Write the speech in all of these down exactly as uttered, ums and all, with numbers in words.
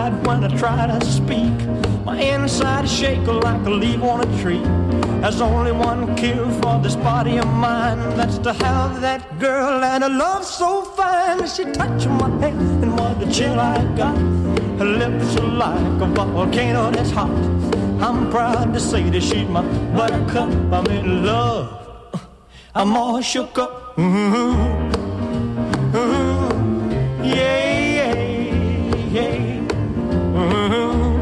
hide when I try to speak. My inside is shaking like a leaf on a tree. There's only one cure for this body of mine. That's to have that girl and a love so fine. She touched my head and what a chill I got. Her lips are like a volcano that's hot. I'm proud to say that she's my buttercup. I'm in love. I'm all shook up. Mm-hmm. Mm-hmm. Yeah, yeah, yeah. Mm-hmm.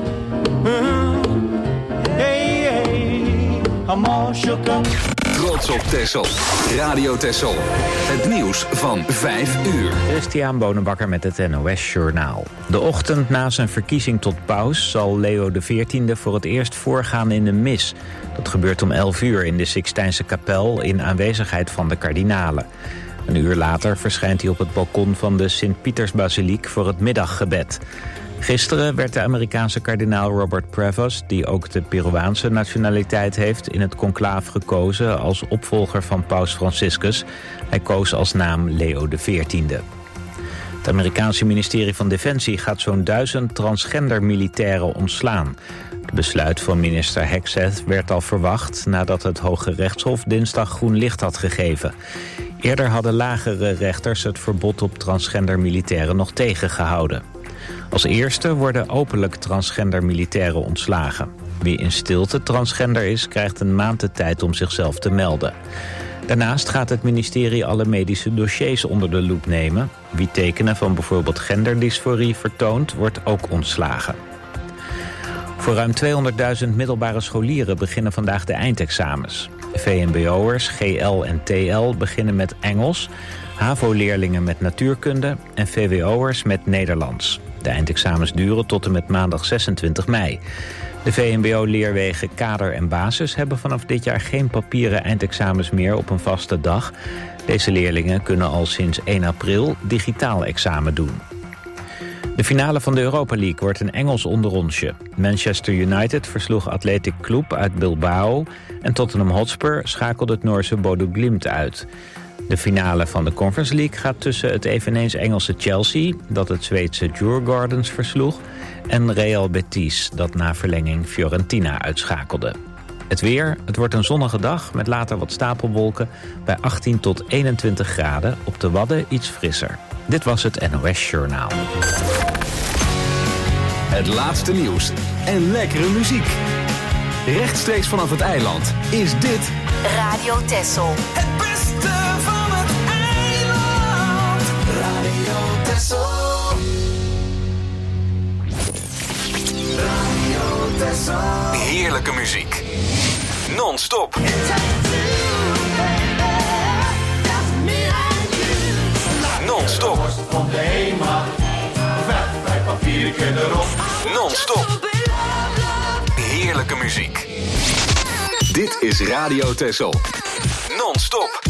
Mm-hmm. Yeah, yeah. I'm all shook up. Trots op Texel. Radio Texel. Het nieuws van vijf uur. Christian Bonenbakker met het N O S Journaal. De ochtend na zijn verkiezing tot paus zal Leo de veertiende voor het eerst voorgaan in de mis. Dat gebeurt om elf uur in de Sixtijnse kapel in aanwezigheid van de kardinalen. Een uur later verschijnt hij op het balkon van de Sint-Pietersbasiliek voor het middaggebed. Gisteren werd de Amerikaanse kardinaal Robert Prevost, die ook de Peruaanse nationaliteit heeft, in het conclaaf gekozen als opvolger van paus Franciscus. Hij koos als naam Leo de veertiende. Het Amerikaanse ministerie van Defensie gaat zo'n duizend transgender militairen ontslaan. Het besluit van minister Hegseth werd al verwacht nadat het Hoge Rechtshof dinsdag groen licht had gegeven. Eerder hadden lagere rechters het verbod op transgender militairen nog tegengehouden. Als eerste worden openlijk transgender militairen ontslagen. Wie in stilte transgender is, krijgt een maand de tijd om zichzelf te melden. Daarnaast gaat het ministerie alle medische dossiers onder de loep nemen. Wie tekenen van bijvoorbeeld genderdysforie vertoont, wordt ook ontslagen. Voor ruim tweehonderdduizend middelbare scholieren beginnen vandaag de eindexamens. V M B O'ers, G L en T L beginnen met Engels, HAVO-leerlingen met natuurkunde en V W O'ers met Nederlands. De eindexamens duren tot en met maandag zesentwintig mei. De V M B O-leerwegen kader en basis hebben vanaf dit jaar geen papieren eindexamens meer op een vaste dag. Deze leerlingen kunnen al sinds één april digitaal examen doen. De finale van de Europa League wordt een Engels onderrondje. Manchester United versloeg Athletic Club uit Bilbao en Tottenham Hotspur schakelde het Noorse Bodo Glimt uit. De finale van de Conference League gaat tussen het eveneens Engelse Chelsea, dat het Zweedse Djurgårdens versloeg, en Real Betis, dat na verlenging Fiorentina uitschakelde. Het weer, het wordt een zonnige dag met later wat stapelwolken bij achttien tot eenentwintig graden, op de Wadden iets frisser. Dit was het N O S Journaal. Het laatste nieuws en lekkere muziek. Rechtstreeks vanaf het eiland is dit Radio Texel. Het beste van het eiland. Radio Texel. Radio Texel. heerlijke muziek. Non-stop. Non-stop. Non-stop. Heerlijke muziek. Dit is Radio Texel. Non-stop.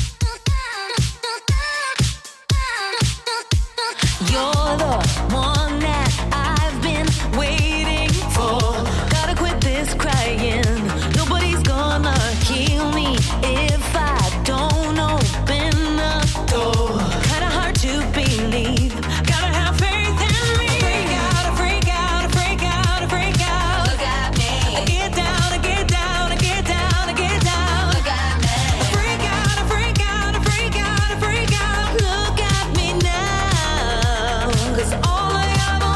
You're the one that I've been waiting for. Gotta quit this crying. Nobody's gonna heal me if I don't open the door. Kinda hard to believe. Gotta have faith in me. Freak out, I freak out, I freak out, I freak out. Look at me. I get down, I get down, I get down, I get down. Look at me. I freak out, I freak out, I freak out, I freak out. Look at me now. 'Cause all I ever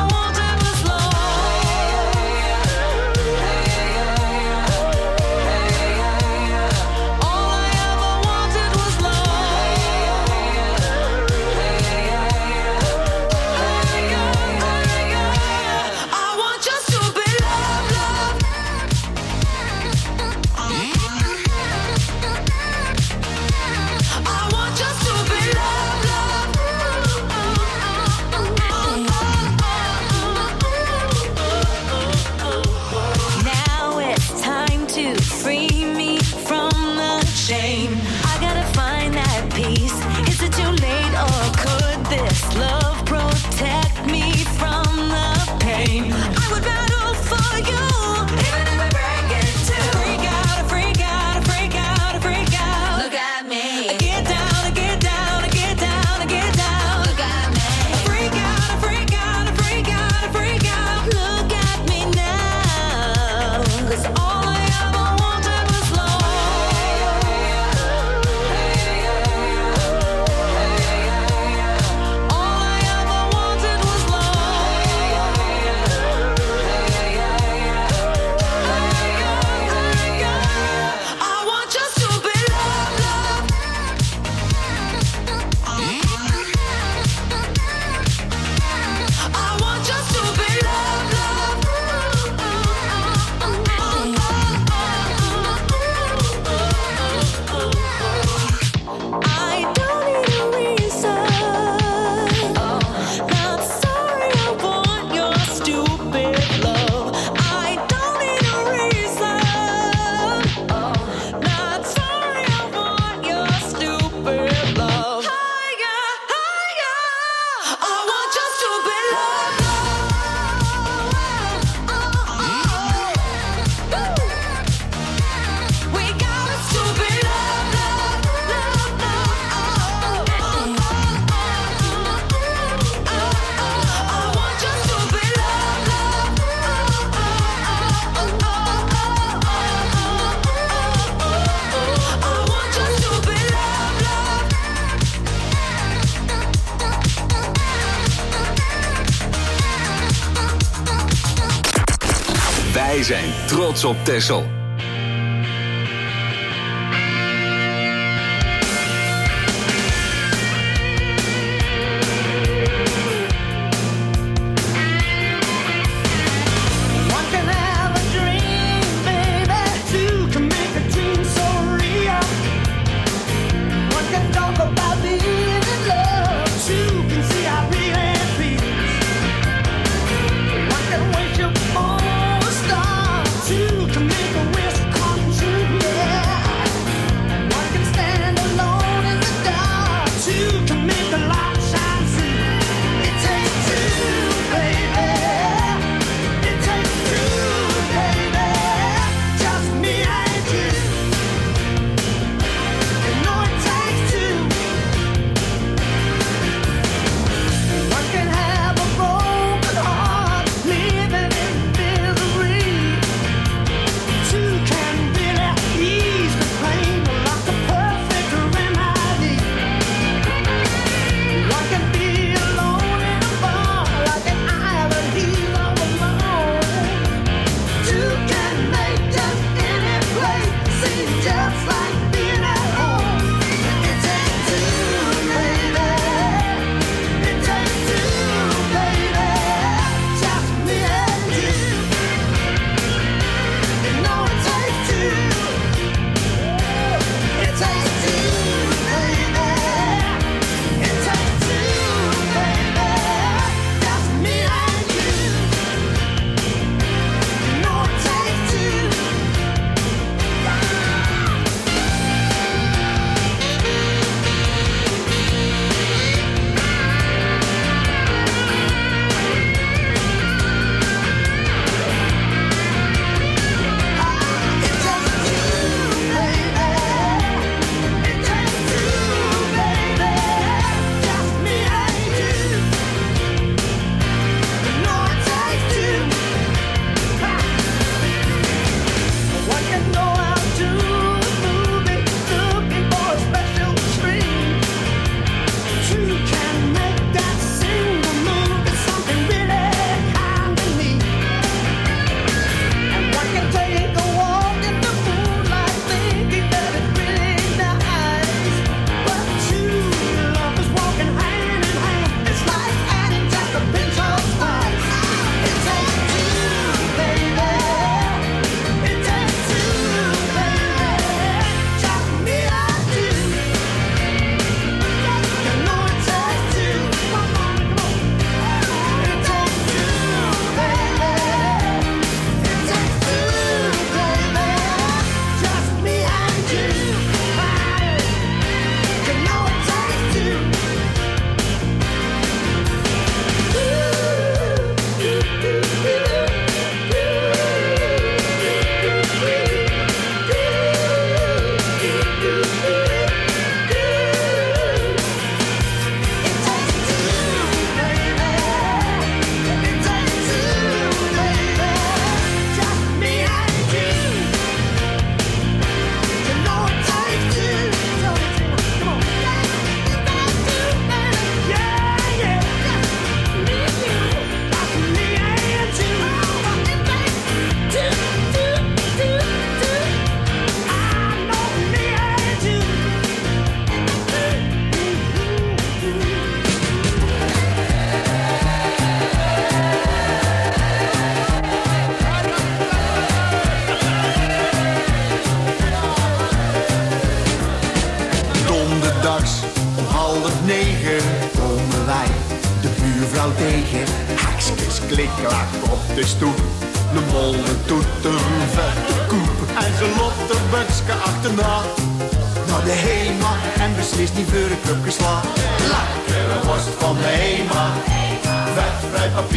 Wij zijn trots op Texel. tegen. Haksjes klikklak op de stoep. De molle toeter vet de koep. En ze loopt de butske achterna. Naar de Hema en beslist niet voor een club geslagen. Lekkere worst van de Hema.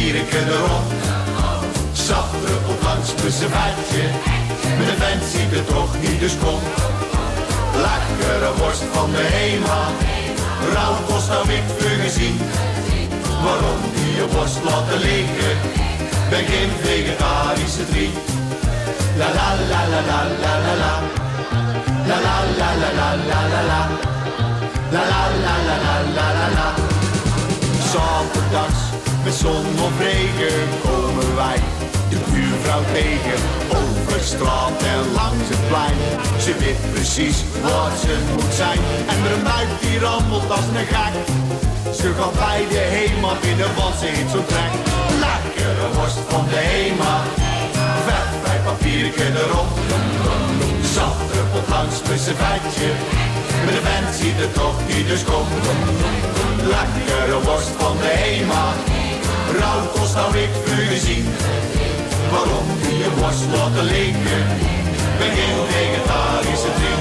papiertje erop. Sap druppelt langs mijn servetje. Met een vent ziet het toch niet, dus kom. Lekkere worst van de Hema. Rauwkost nou ik veel gezien. Waarom die je worst laten liggen? Ben geen vegetarische vriend. La la la la la la la la. La la la la la la la la. La la la la la la la la. Zaterdags met zon of regen komen wij de buurvrouw tegen. Over straat en langs het plein. Ze weet precies waar ze moet zijn. En er een buik die rammelt als een gek. Ze gaat bij de Hema binnen, want ze heeft zo'n trek. Lekkere worst van de Hema. Vet bij papiertje erop. Zat druppelt langs mijn servetje. Met de vent ziet het toch niet, dus kom. Lekkere worst van de Hema. Rauwkost nou ik veel gezien. Waarom die je worst laten liggen? Ben geen vegetarische vriend.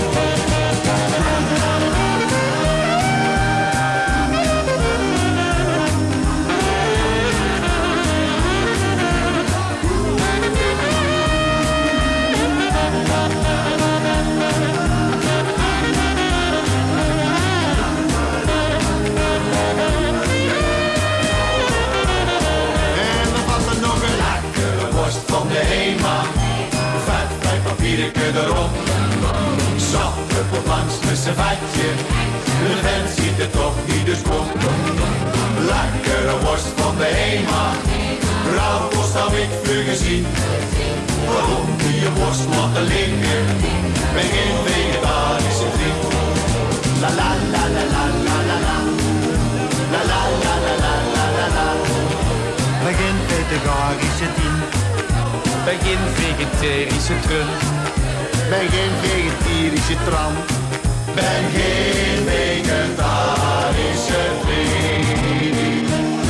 Van de Hema, vet bij papiertje erop. Zat druppelt langs mijn servetje. De vent ziet het toch niet, dus kom. Lekkere worst van de Hema. Rauwkost nou ik veel gezien. Waarom die je worst laten liggen? Ben geen vegetarische vriend. La la la la la la la la. La la la la la la la la. Ben geen vegetarische vriend. Ben geen vegetarische trun. Ben geen vegetarische tram. Ben geen vegetarische vriend.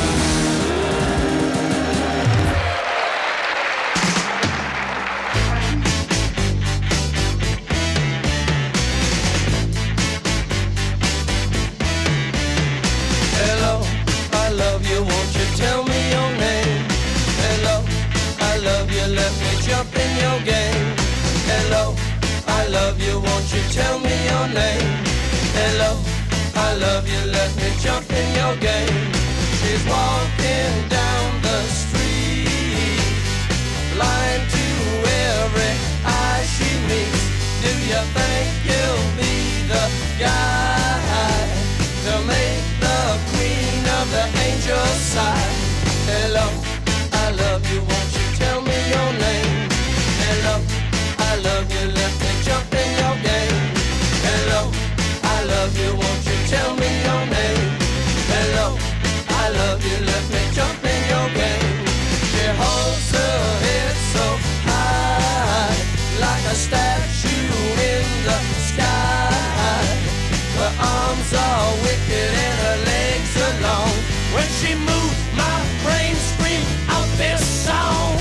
Hello, I love you, won't you tell me your name? Hello, I love you, let me jump in your game. Hello, I love you, won't you tell me your name? Hello, I love you, let me jump in your game. She's walking down the street, blind to every eye she meets. Do you think you'll be the guy to make the queen of the angels sigh? Hello, I love you, won't you tell me your name? Hello, I love you, let me jump in your game. Hello, I love you, won't you tell me your name? Hello, I love you, let me jump in your game. She holds her head so high, like a statue in the sky. Her arms are wicked and her legs are long. When she moves, my brain screams out this song.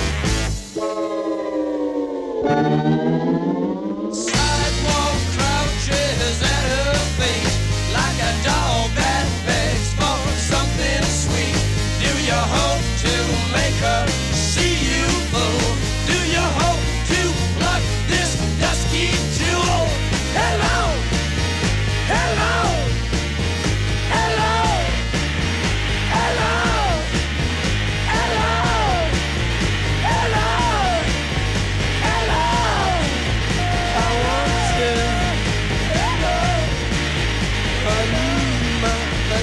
Sidewalk crouches at her feet, like a dog that begs for something sweet. Do you hope to make her see you fool? Do you hope to pluck this dusky jewel? Hello, hello, hello, hello, hello, hello, hello. I want you, hello, I need my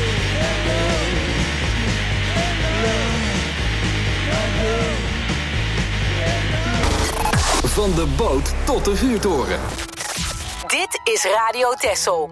baby. Van de boot tot de vuurtoren. Dit is Radio Texel.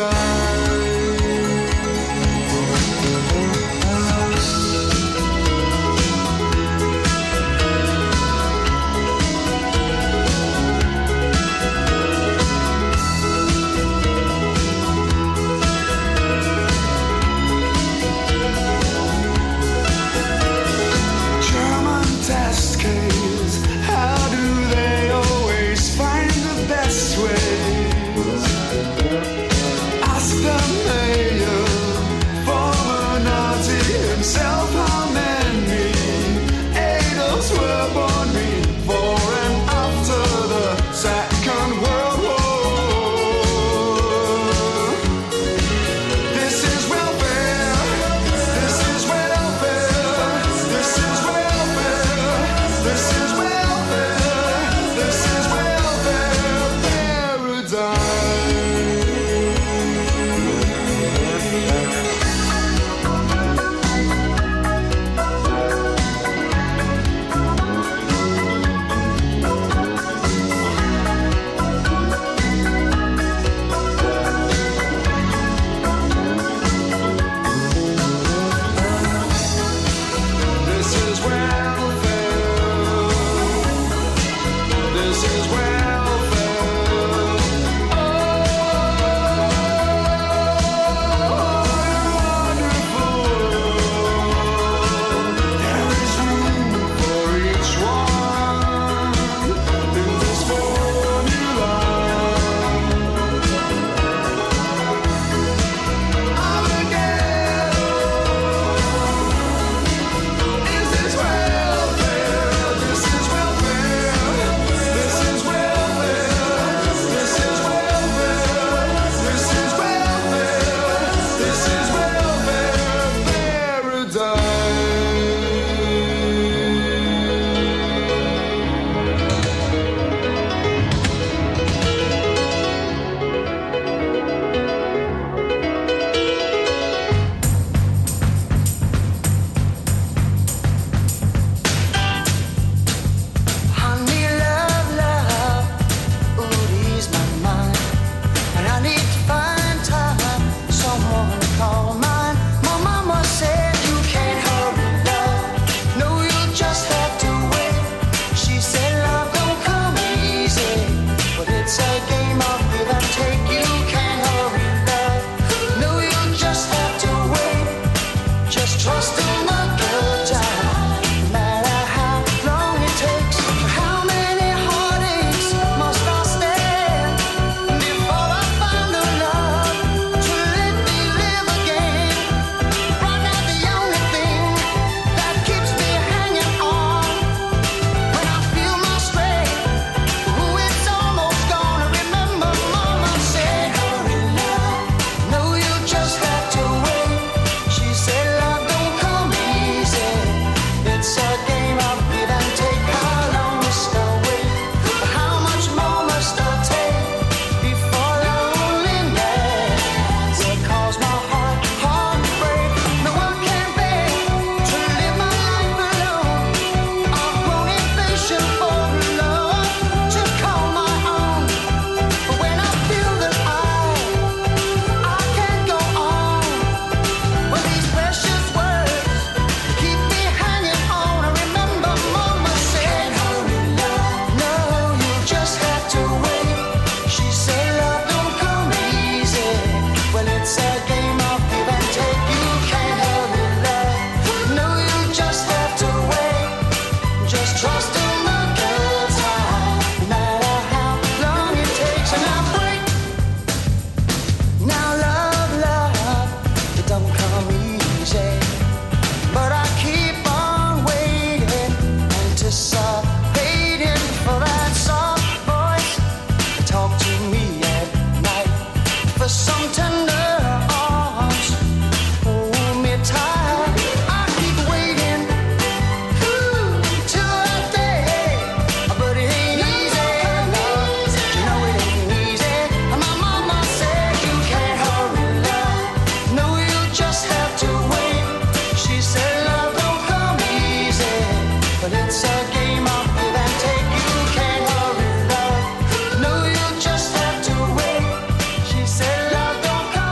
She said, love don't come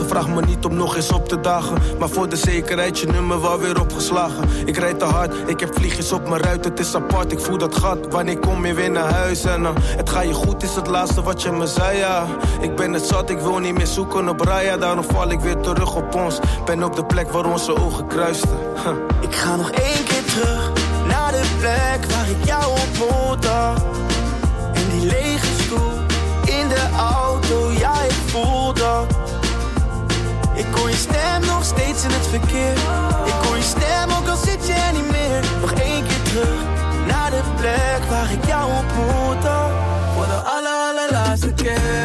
vraag me niet om nog eens op te dagen. Maar voor de zekerheid je nummer wel weer opgeslagen. Ik rijd te hard, ik heb vliegjes op mijn ruit. Het is apart, ik voel dat gat. Wanneer kom je weer naar huis? En uh, het gaat je goed is het laatste wat je me zei, ja. Ik ben het zat, ik wil niet meer zoeken op Raya. Daarom val ik weer terug op ons. Ben op de plek waar onze ogen kruisten. Huh. Ik ga nog één keer terug naar de plek waar ik jou ontmoet had. En die lege stoel in de auto, ja ik voel dat. Ik hoor je stem nog steeds in het verkeer. Ik hoor je stem ook al zit je er niet meer. Nog één keer terug naar de plek waar ik jou ontmoet had. Voor de aller allerlaatste keer.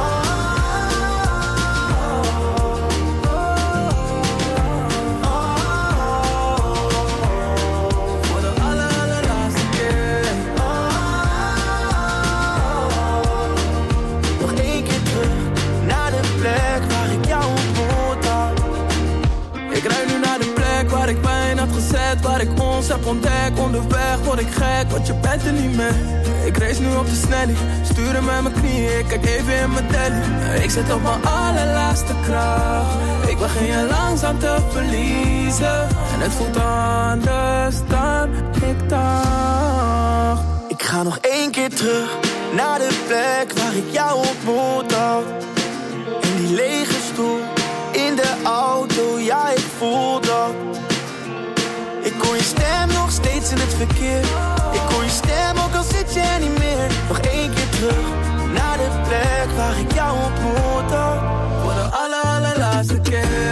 Waar ik ons heb ontdekt, onderweg word ik gek, want je bent er niet meer. Ik race nu op de snellie, sturen met mijn knieën, ik kijk even in mijn telly. Ik zit op mijn allerlaatste kracht, ik begin je langzaam te verliezen. En het voelt anders dan ik dacht. Ik ga nog één keer terug naar de plek waar ik jou ontmoet had. En die lege stoel in de auto, ja ik voel dat. Ik hoor je stem nog steeds in het verkeer. Ik hoor je stem ook al zit je er niet meer. Nog één keer terug naar de plek waar ik jou ontmoet had. Voor de aller allerlaatste keer.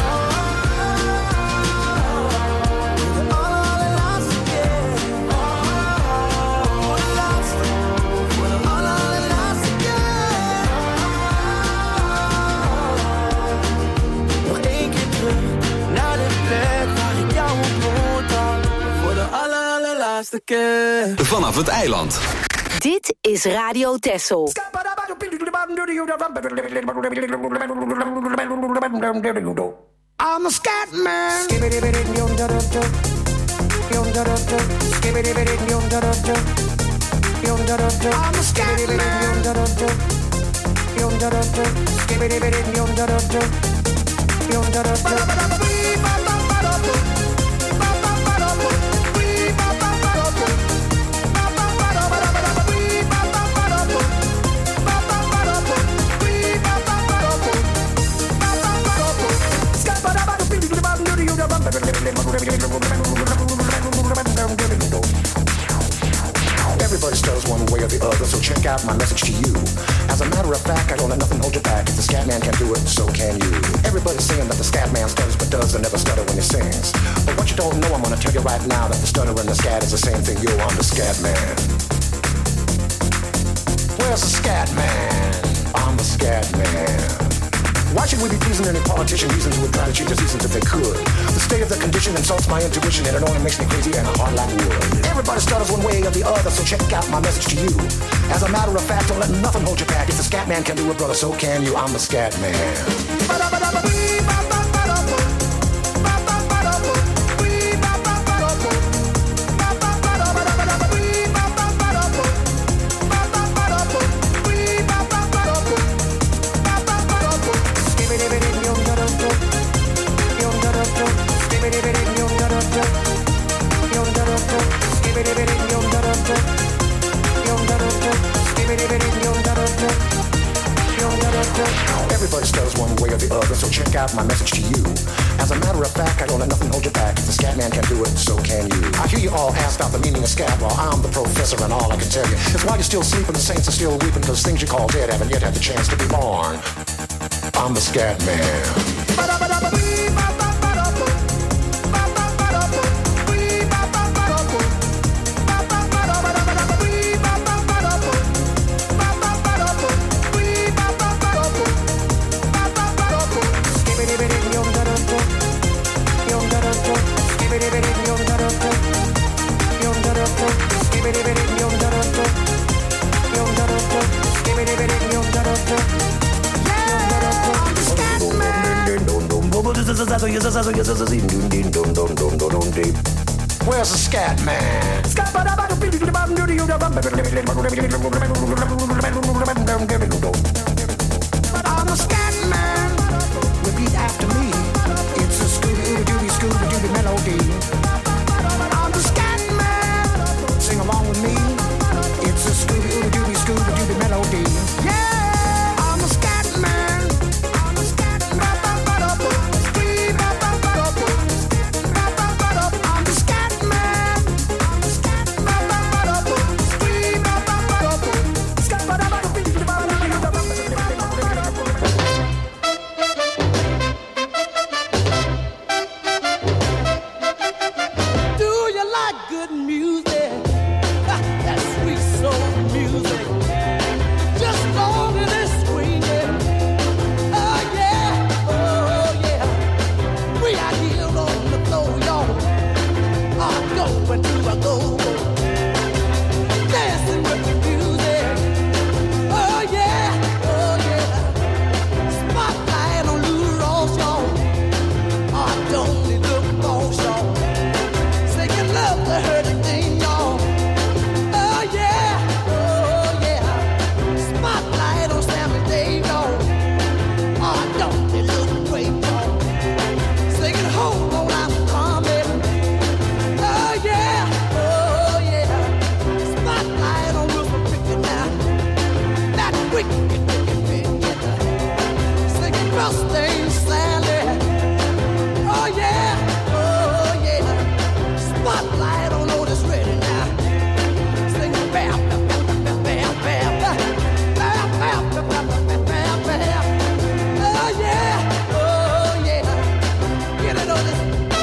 Vanaf het eiland. Dit is Radio Texel. I'm a scat man. I'm a scat Everybody stutters one way or the other, so check out my message to you. As a matter of fact, I don't let nothing hold you back. If the scat man can do it, so can you. Everybody's saying that the scat man stutters but does and never stutter when he sings. But what you don't know, I'm gonna tell you right now that the stutter and the scat is the same thing. Yo, I'm the scat man. Where's the scat man? I'm the scat man. Why should we be pleasing any politician reason who would try to change the seasons if they could? The state of the condition insults my intuition and it only makes me crazy and a heart like wood. Everybody stutters one way or the other, so check out my message to you. As a matter of fact, don't let nothing hold you back. If the scat man can do it, brother, so can you. I'm the scat man. Everybody stutters one way or the other, so check out my message to you. As a matter of fact, I don't let nothing hold you back. If the scat man can do it, so can you. I hear you all ask out the meaning of scat, well, I'm the professor and all I can tell you is while you're still sleeping, the saints are still weeping, because things you call dead haven't yet had the chance to be born. I'm the scat man. Where's the scat man? I'm a scat man. after me. It's a Scooby-Dooby, Scooby-Dooby melody. I'm the scat man. Sing along with me. It's a Scooby-Dooby, Scooby-Dooby melody. Yeah, I'm a scat man. I'm a scat man. I'm the scat man. I'm the scat Do you like good music? That sweet soul music. Just long as it's swinging. Oh yeah, oh yeah. We out here on the floor, y'all. I'm going to a go-go. Dancing with the music. Oh yeah, oh yeah. Spotlight on Lou Ross, y'all. I don't need look for y'all. Singing love to her thing, y'all. Oh yeah, oh yeah. Spotlight on Sammy Dave, y'all. Oh, don't they look great, y'all? Singing home on I'm coming. Oh yeah, oh yeah. Spotlight on Wilson Pickett now. That wicked, wicked, wicked. Singing Rusty Sally. Oh yeah, oh yeah. Spotlight on Otis Redding now. Singing bam, bam, bam, bam, bam, bam, bam, bam, bam, bam, bam, bam, bam. Oh yeah, oh yeah. Get it, Otis.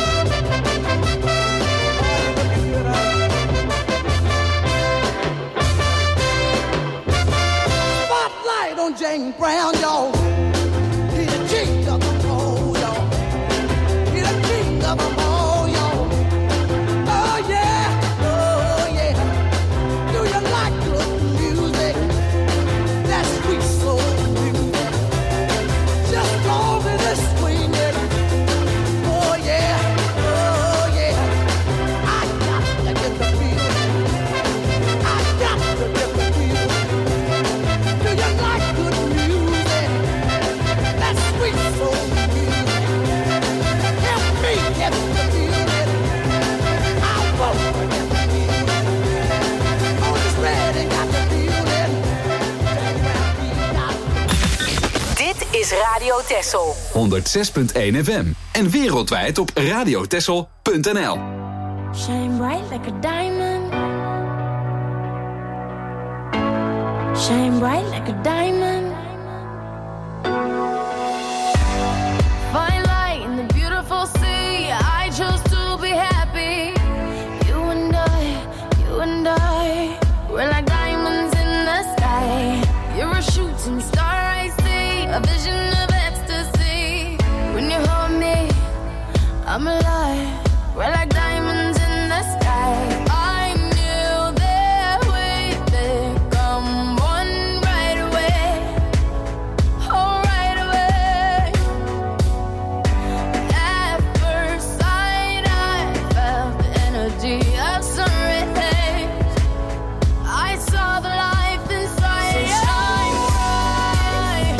Spotlight on James Brown, y'all. He the king of them all, y'all. He the king of them all, y'all. Oh yeah, oh yeah. Do you like good music? That sweet soul music. Just long as it's swinging. Oh yeah, oh yeah. I got to get the feeling. I got to get the feeling. Do you like good music? That sweet soul music. Help me get the feeling. I won't forget the feeling. Oh, this ready got the feeling. Dit is Radio Texel. honderdzes punt één F M. En wereldwijd op radiotessel punt n l. Shine bright like a diamond. Shine bright like a diamond. Fine light in the beautiful sea. I chose to be happy. You and I, you and I, we're like diamonds in the sky. You're a shooting star, I see, a vision of ecstasy. When you hold me, I'm alive. We're like diamonds in the sky. I knew that we'd become one right away. Oh, right away. At first sight, I felt the energy of sun rays. I saw the life inside. So shine bright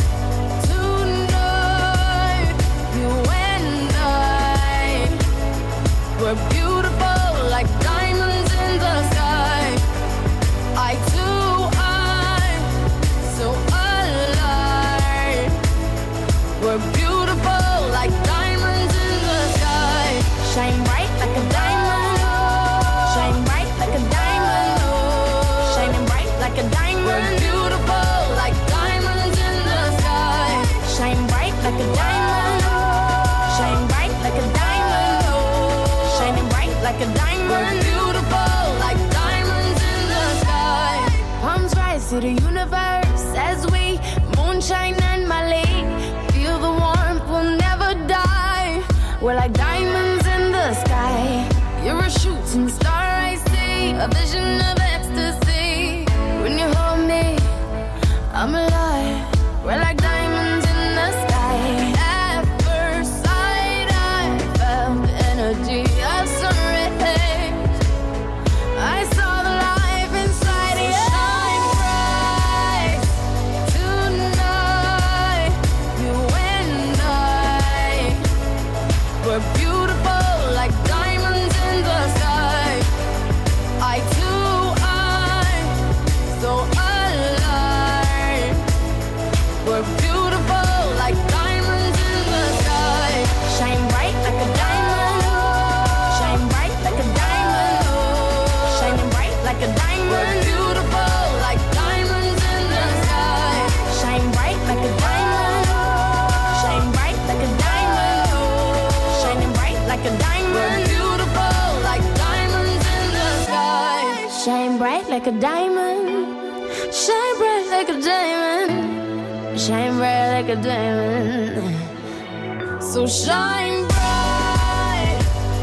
tonight. You and I, we're beautiful like diamonds in the sky. I too, I'm so alive. We're beautiful like diamonds in the sky. Shine bright like a diamond. Shine bright like a diamond. Shining bright like a diamond. We're beautiful like diamonds in the sky. Shine bright like a diamond. Shine bright like a diamond. Shining bright like a diamond. We're beautiful like diamonds in the sky. Palms rise to the universe as we moonshine and Malay. Feel the warmth, we'll never die. We're like diamonds in the sky. You're a shooting star, I see, a vision of ecstasy. When you hold me, I'm alive. We're like diamonds in the sky. At first sight, I felt the energy of sun rays. I saw the life inside you. Shine bright tonight. You and I, We're beautiful like diamonds in the sky. Eye to eye, so alive. We're beautiful like diamonds in the sky. Shine bright like a diamond. Shine bright like a diamond. Shining bright like a diamond. We're beautiful like diamonds in the sky. Shine bright like a diamond. Shine bright like a diamond. Shining bright like a diamond. We're beautiful like diamonds in the sky. Shine bright like a diamond. Shine bright like a diamond. Shine bright like a diamond. So shine bright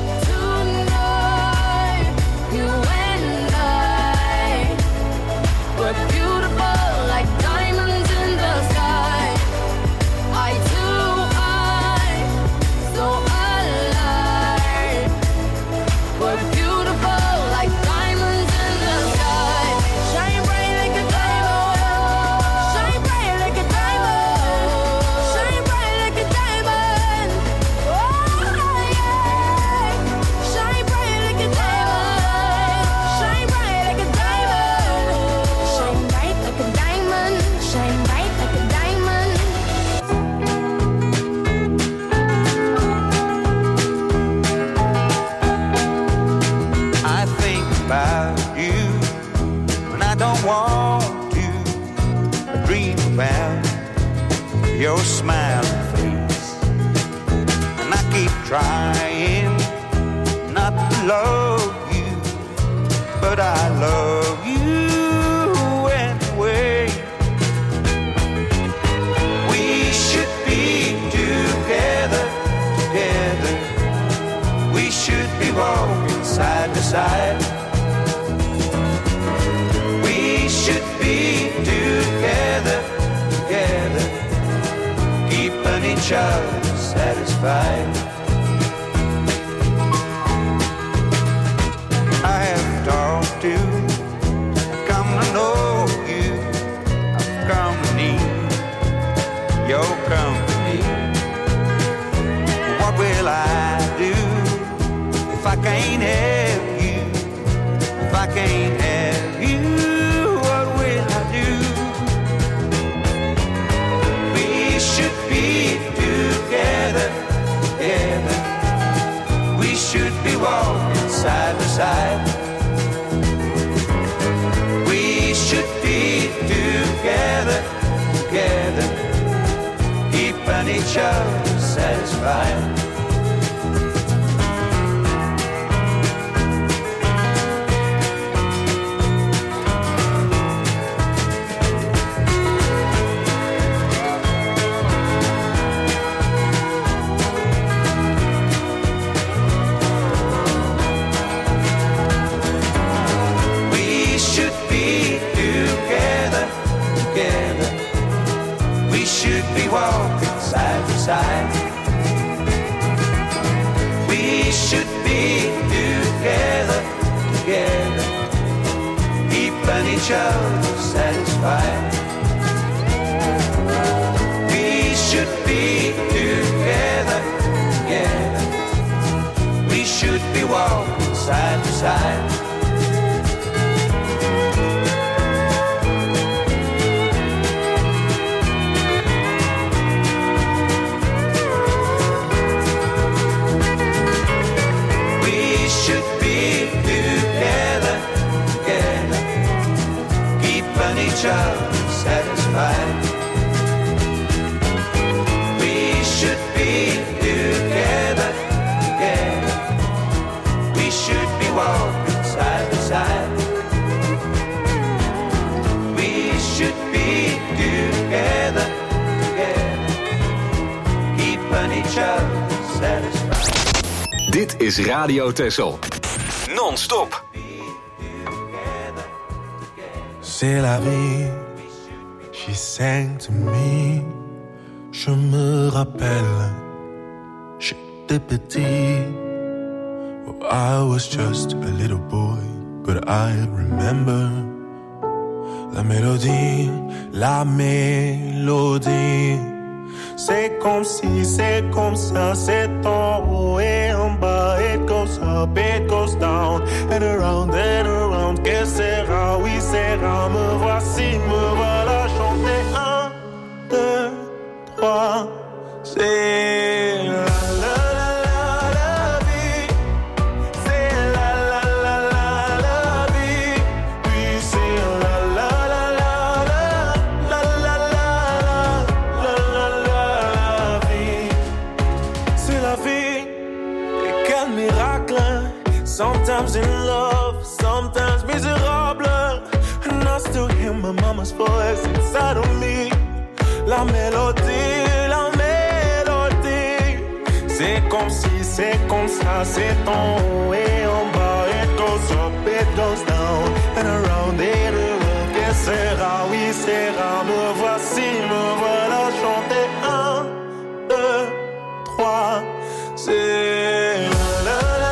tonight. You and I. We're beautiful like diamonds in the sky. Eye to eye, so alive. We're beautiful like diamonds in the sky. Shine bright like a diamond. Shine bright like a diamond. Shine bright like a diamond. Oh yeah. Shine bright like a diamond. Shine bright like a diamond. Shine bright like a diamond. Shine bright like a diamond. I think about you when I don't want to. I dream about your smiling face, and I keep trying not to love you, but I love you anyway. We should be together, together. We should be walking side by side. We should be together, together, keeping each other satisfied. I have talked to, come to know you, I've come to need your company. What will I do if I can't have you? If I can't have you, what will I do? We should be together, together. We should be walking side by side. We should be together, together, keeping each other satisfied. Walking side by side. We should be together, together, keeping each other satisfied. We should be together, together. We should be walking side by side. Each other satisfied. We should be together, together. We should be walking side by side. We should be together, together, keeping each other satisfied. Dit is Radio Texel. Non-stop. C'est la vie, she sang to me. Je me rappelle, j'étais petit. Oh, I was just a little boy, but I remember la mélodie, la mélodie. C'est comme si, c'est comme ça, c'est en haut up, it goes down. And around and around, que sera, oui sera. Me voici, me voilà chanter. Un, deux, trois, c'est la la la la la vie. C'est la la la la la vie. Oui, c'est la la la la la la la la la la la vie. C'est la vie. Et quel miracle. Sometimes in love, sometimes miserable. And I still hear my mama's voice inside of me. La mélodie, la mélodie. C'est comme si, c'est comme ça, c'est en haut et en bas. It goes up, it goes down, and around it around. Que sera, oui sera. Me voici, me voilà chanter. Un, deux, trois, c'est la la la.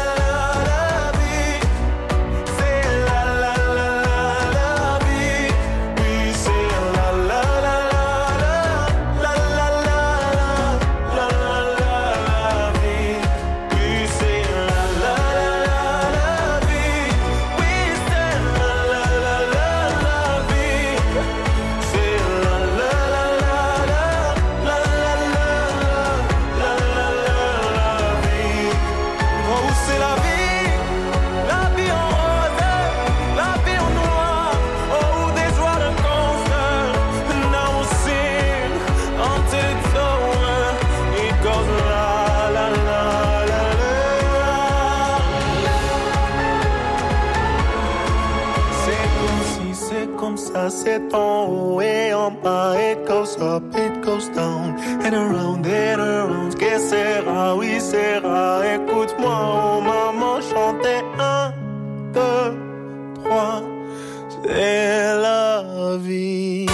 C'est en haut et en bas. It goes up, it goes down, and around and around. Que sera, oui sera. Écoute-moi, oh maman, chanter. Un, deux, trois, c'est la vie.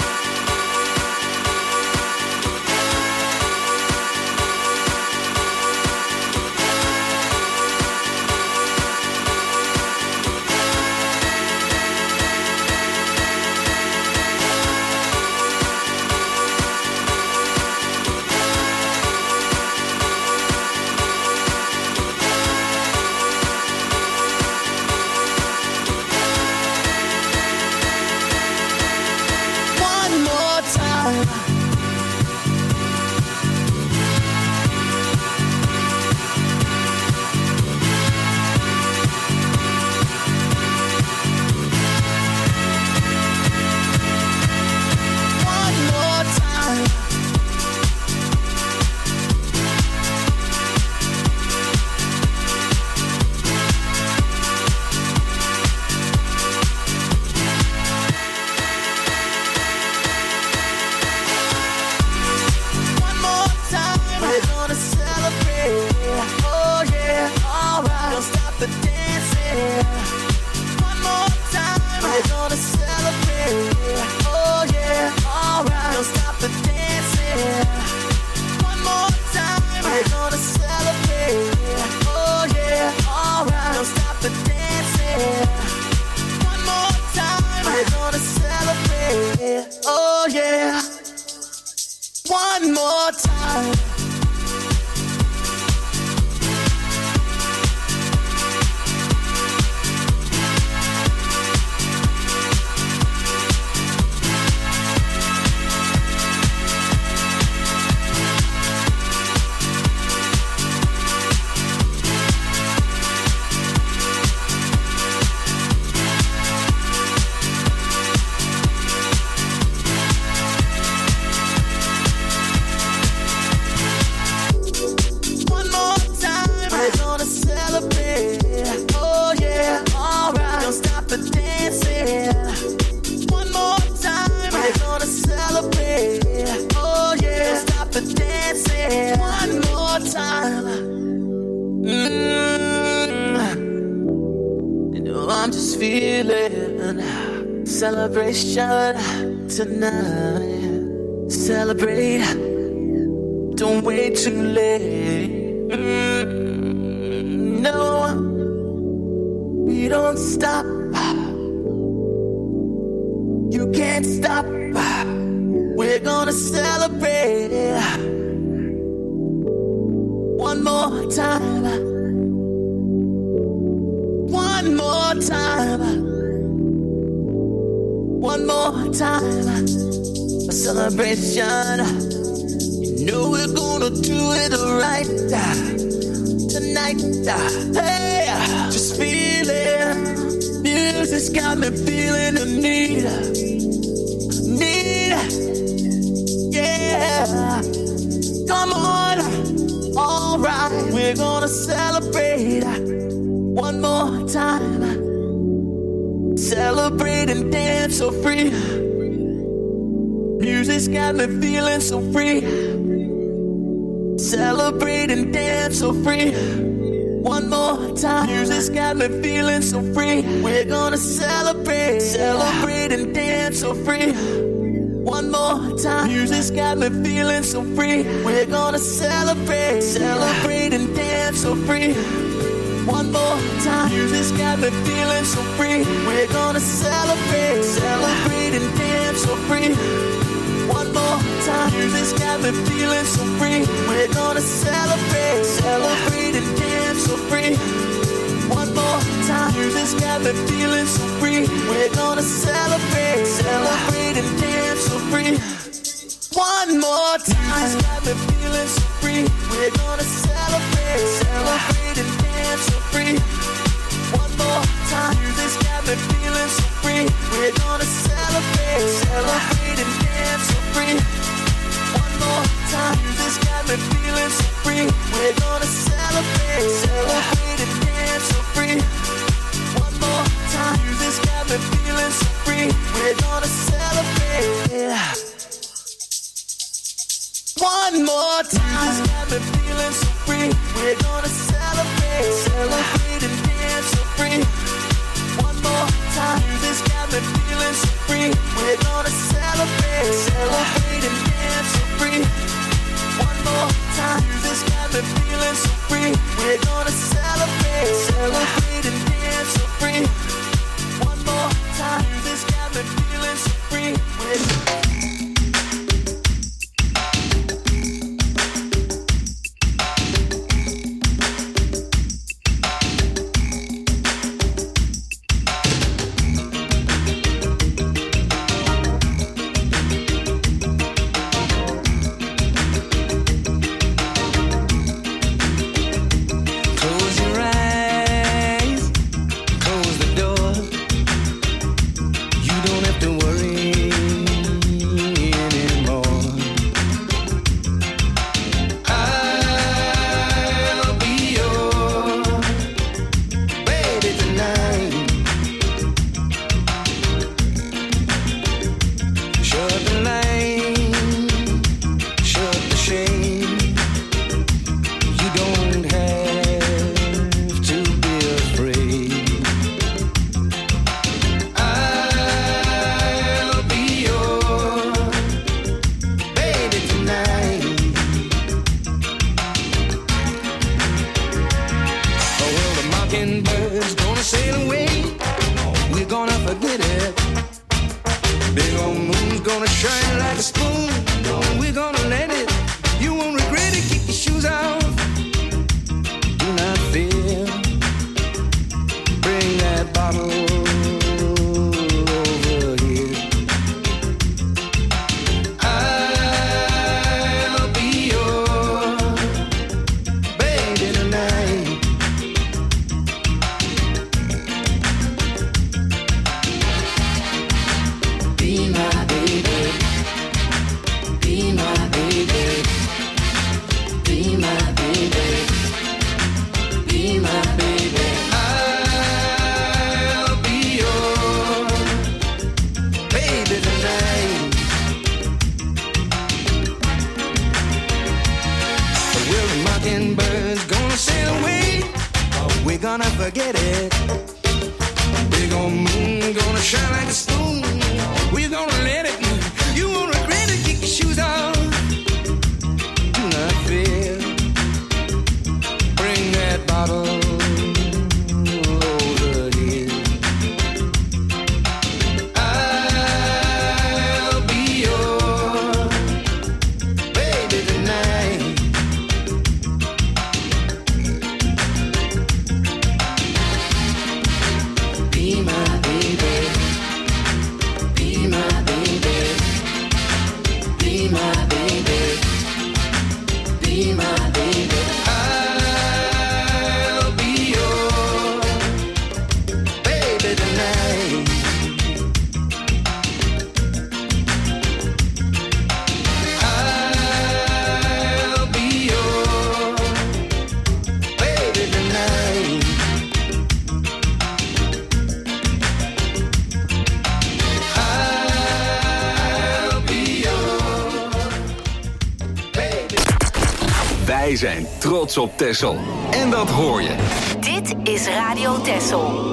Celebration tonight. Celebrate. Don't wait too late. Mm, no, we don't stop. You can't stop. We're gonna celebrate one more time. time, a celebration. You know we're gonna do it right tonight. Hey, just feel it. Music's got me feeling the need, need. Yeah, come on, all right. We're gonna celebrate one more time. Celebrate and dance so free. Music's got me feeling so free. Celebrate and dance so free. One more time. Music's got me feeling so free. We're gonna celebrate, celebrate and dance so free. One more time. Music's got me feeling so free. We're gonna celebrate, celebrate and dance so free. One more time. Music's got me feeling so free. We're gonna celebrate, celebrate and dance so free. One more time. Music's got me feeling so free. We're gonna celebrate, celebrate and dance so free. One more time. Music's got me feeling so free. We're gonna celebrate, celebrate and dance so free. One more time. Music's got me feeling so free. We're gonna celebrate, celebrate and dance so free. One more time. Music's got me feeling so free. We're gonna celebrate, celebrate and dance so free. One more time. Music's got me feeling so free. We're gonna celebrate, celebrate and dance so free. One more time. Music's got me feeling so free. We're gonna celebrate. One more time. Music's got me feeling so free. We're gonna celebrate, celebrate and dance so free. One more time. Music's got me feeling so free. We're gonna celebrate, celebrate and dance so free. One more time. Music's got me feeling so free. We're gonna celebrate, celebrate and dance so free. One more time. Music's got me feeling so free. We're Be my baby, be my baby. zijn trots op Texel. En dat hoor je. Dit is Radio Texel.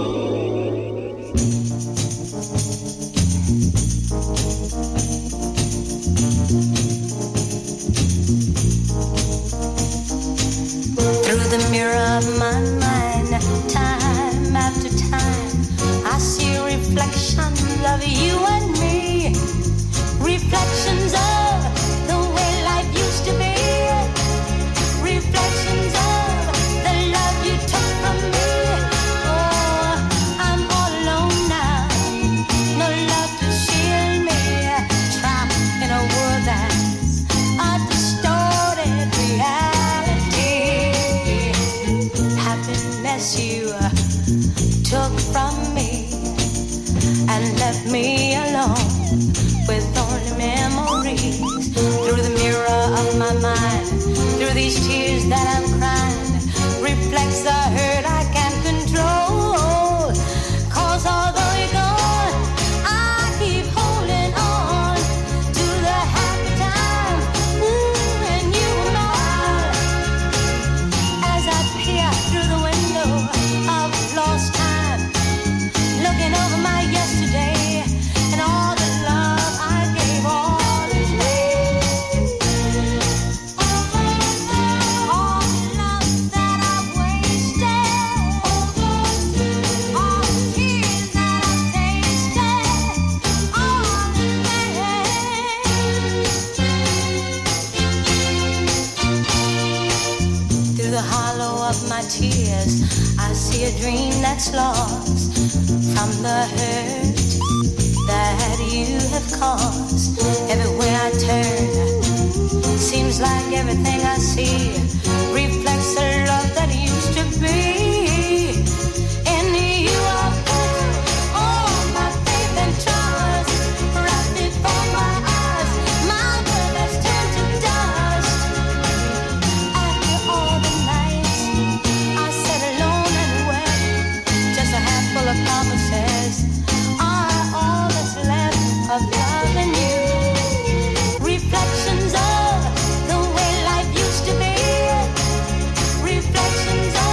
Through the mirror of my mind, time after time, I see reflections of you and me. Reflections of the way life used to be. Reflections of the love you took from me. Oh, I'm all alone now. No love to shield me. Trapped in a world that's a distorted reality. Happiness you took from me and left me alone with only memories. Through the mirror of my mind, through these tears that I'm crying, reflects the hurt I can't control. Cause although you're gone, I keep holding on to the happy time. Ooh, and you were mine. As I peer through the window of lost time, looking over my yesterday and all the love I gave all the day. All the love that I've wasted, all the tears that I've tasted, all the pain. Through the hollow of my tears, I see a dream that's lost from the hurt that you have caused. Everywhere I turn, seems like everything I see reflects the love that used to be. In you I put all my faith and trust, right before my eyes, my world has turned to dust. After all the nights I sat alone and wept, just a handful of promises are all that's left of loving you. Reflections of the way life used to be. Reflections of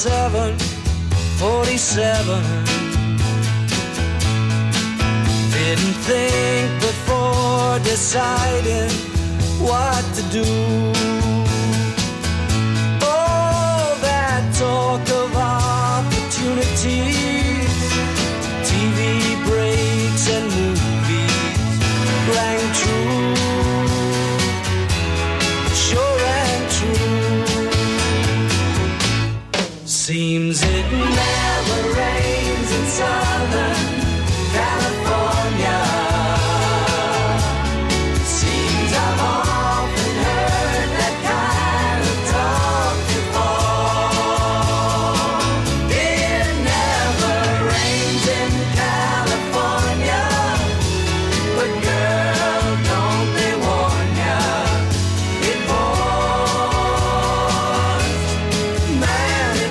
seven forty-seven. Didn't think before deciding what to do. Oh, that talk of opportunities, T V breaks and movies rang true, sure and true. Seems it never rains in Southern California. Seems I've often heard that kind of talk before. It never rains in California, but girl, don't they warn ya, it pours, man, it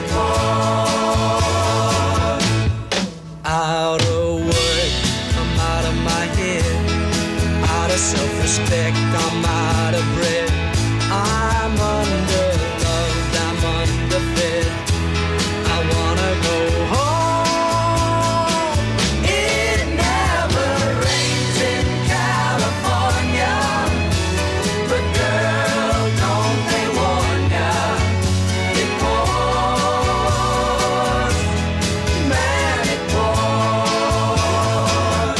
pours. Out of work, I'm out of my head. Out of self-respect, I'm out of bread. I'm underloved, I'm underfed. I wanna go home. It never rains in California, but girl, don't they warn ya, it pours, man, it pours.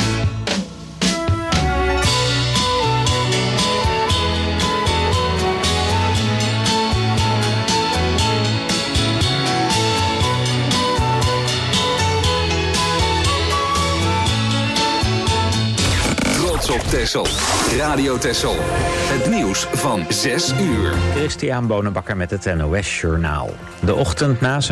Trots op Texel. Radio Texel. Het nieuws van zes uur. Christian Bonenbakker met het N O S Journaal. De ochtend na zijn